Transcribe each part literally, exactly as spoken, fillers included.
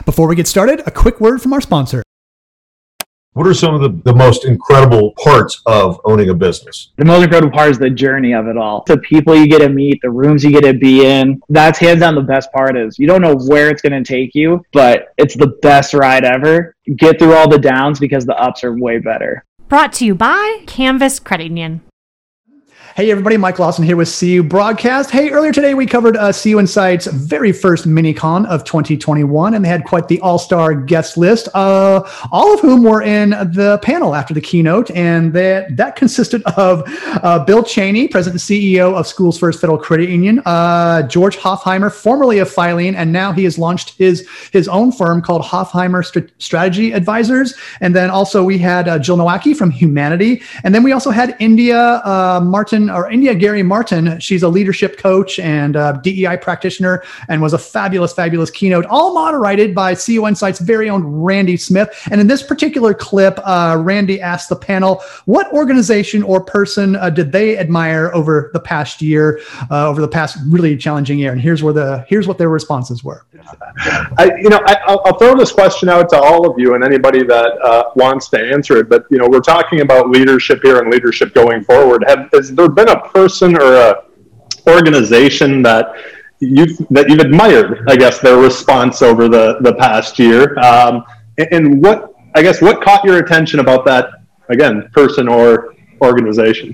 Before we get started, a quick word from our sponsor. What are some of the, the most incredible parts of owning a business? The most incredible part is the journey of it all. The people you get to meet, the rooms you get to be in. That's hands down the best part is you don't know where it's going to take you, but it's the best ride ever. Get through all the downs because the ups are way better. Brought to you by Canvas Credit Union. Hey everybody, Mike Lawson here with C U Broadcast. Hey, earlier today we covered uh, C U Insight's very first mini-con of twenty twenty-one, and they had quite the all-star guest list, uh, all of whom were in the panel after the keynote, and that, that consisted of uh, Bill Cheney, President and C E O of Schools First Federal Credit Union, uh, George Hofheimer, formerly of Filene, and now he has launched his, his own firm called Hofheimer St- Strategy Advisors, and then also we had uh, Jill Nowacki from Humanity, and then we also had India uh, Martin, or India Gary Martin. She's a leadership coach and uh, D E I practitioner and was a fabulous, fabulous keynote, all moderated by C U Insight's very own Randy Smith. And in this particular clip, uh, Randy asked the panel, what organization or person uh, did they admire over the past year, uh, over the past really challenging year? And here's where the here's what their responses were. I, you know, I, I'll, I'll throw this question out to all of you and anybody that uh, wants to answer it. But, you know, we're talking about leadership here and leadership going forward. Have, has there been a person or a organization that you've, that you've admired, I guess, their response over the, the past year? Um, and, and what, I guess, what caught your attention about that, again, person or organization?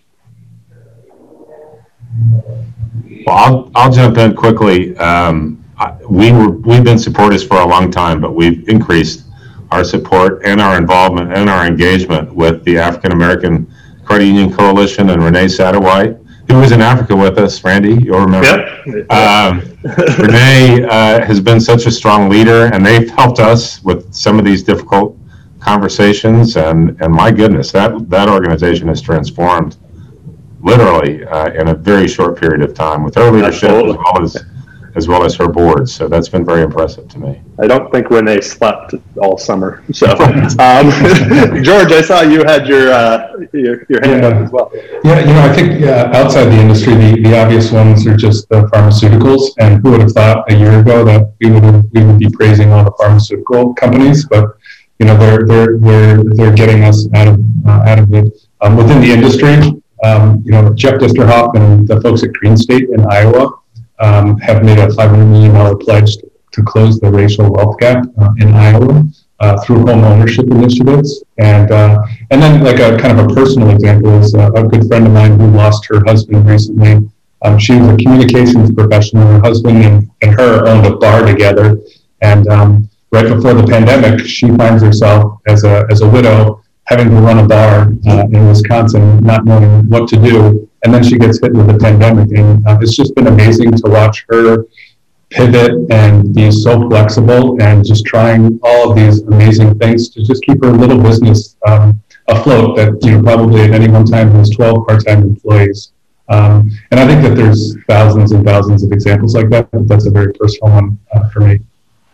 Well, I'll, I'll jump in quickly. Um, I, we were, we've been supporters for a long time, but we've increased our support and our involvement and our engagement with the African American Credit Union Coalition and Renee Satterwhite, who was in Africa with us. Randy, you'll remember. Yep. Um, Renee uh, has been such a strong leader, and they've helped us with some of these difficult conversations. And, and my goodness, that, that organization has transformed literally uh, in a very short period of time with her leadership as well as as well as her board. So that's been very impressive to me. I don't think Renee slept all summer. So, um, George, I saw you had your uh, your, your hand yeah. up as well. Yeah, you know, I think uh, outside the industry, the, the obvious ones are just the pharmaceuticals. And who would have thought a year ago that we would have, we would be praising all the pharmaceutical companies? But you know, they're they're they're they're getting us out of uh, out of it um, within the industry. Um, you know, Jeff Disterhoff and the folks at Green State in Iowa Um, have made a five hundred million dollars pledge to close the racial wealth gap uh, in Iowa uh, through home ownership initiatives. And uh, and then like a kind of a personal example is uh, a good friend of mine who lost her husband recently. Um, she was a communications professional. Her husband and, and her owned a bar together. And um, right before the pandemic, she finds herself as a as a widow having to run a bar uh, in Wisconsin, not knowing what to do. And then she gets hit with the pandemic. And uh, it's just been amazing to watch her pivot and be so flexible and just trying all of these amazing things to just keep her little business um, afloat that, you know, probably at any one time has twelve part-time employees. Um, and I think that there's thousands and thousands of examples like that. But that's a very personal one uh, for me.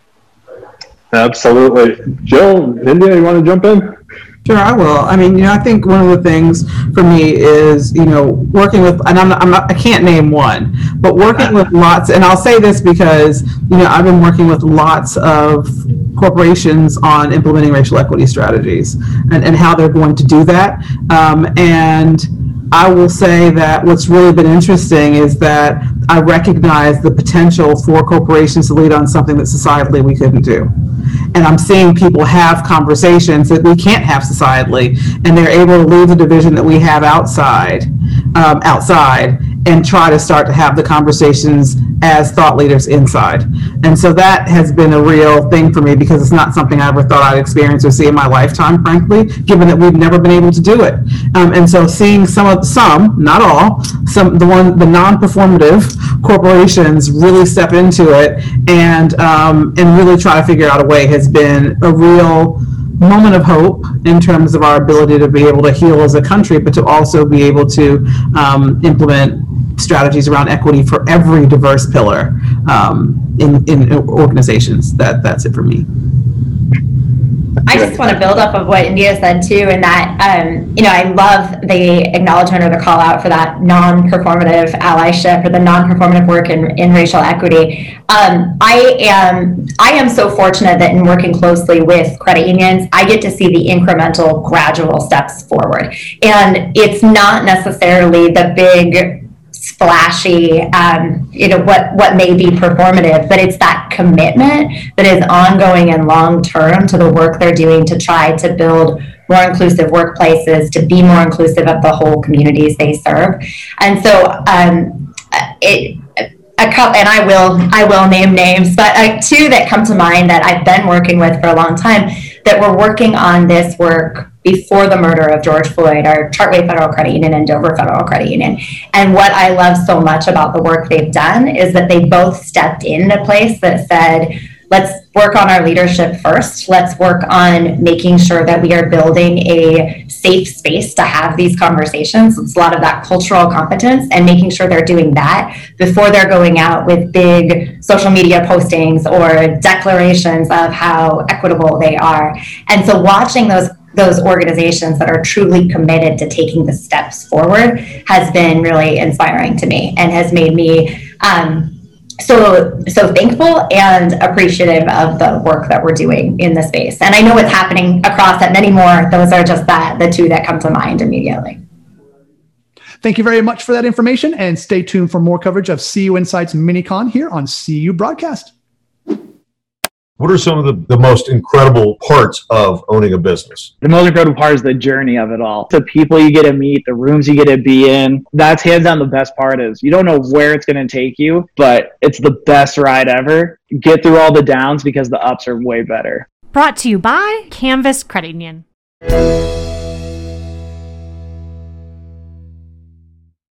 Absolutely. Jill, India, you want to jump in? Sure, I will. I mean, you know, I think one of the things for me is, you know, working with, and I'm not, I'm not, I can't name one, but working with lots, and I'll say this because, you know, I've been working with lots of corporations on implementing racial equity strategies and, and how they're going to do that. Um, and I will say that what's really been interesting is that I recognize the potential for corporations to lead on something that societally we couldn't do. And I'm seeing people have conversations that we can't have societally, and they're able to leave the division that we have outside, um, outside, and try to start to have the conversations as thought leaders inside. And so that has been a real thing for me because it's not something I ever thought I'd experience or see in my lifetime, frankly, given that we've never been able to do it. Um, and so seeing some of some, not all, some the one the non-performative corporations really step into it and um, and really try to figure out a way has been a real moment of hope in terms of our ability to be able to heal as a country, but to also be able to um, implement strategies around equity for every diverse pillar um, in, in organizations. That that's it for me. I just want to build up of what India said too, in that, um, you know, I love the acknowledgement or the call out for that non-performative allyship or the non-performative work in, in racial equity. Um, I am I am so fortunate that in working closely with credit unions, I get to see the incremental, gradual steps forward. And it's not necessarily the big splashy, um, you know, what, what may be performative, but it's that commitment that is ongoing and long-term to the work they're doing to try to build more inclusive workplaces, to be more inclusive of the whole communities they serve. And so um, it, a couple, and I will, I will name names, but uh, two that come to mind that I've been working with for a long time that were working on this work before the murder of George Floyd are Chartway Federal Credit Union and Dover Federal Credit Union. And what I love so much about the work they've done is that they both stepped in a place that said, let's work on our leadership first. Let's work on making sure that we are building a safe space to have these conversations. It's a lot of that cultural competence and making sure they're doing that before they're going out with big social media postings or declarations of how equitable they are. And so watching those those organizations that are truly committed to taking the steps forward has been really inspiring to me and has made me um, so so thankful and appreciative of the work that we're doing in the space. And I know it's happening across that many more. Those are just that the two that come to mind immediately. Thank you very much for that information, and stay tuned for more coverage of C U Insights MiniCon here on C U Broadcast. What are some of the, the most incredible parts of owning a business? The most incredible part is the journey of it all. The people you get to meet, the rooms you get to be in. That's hands down the best part is you don't know where it's going to take you, but it's the best ride ever. Get through all the downs because the ups are way better. Brought to you by Canvas Credit Union.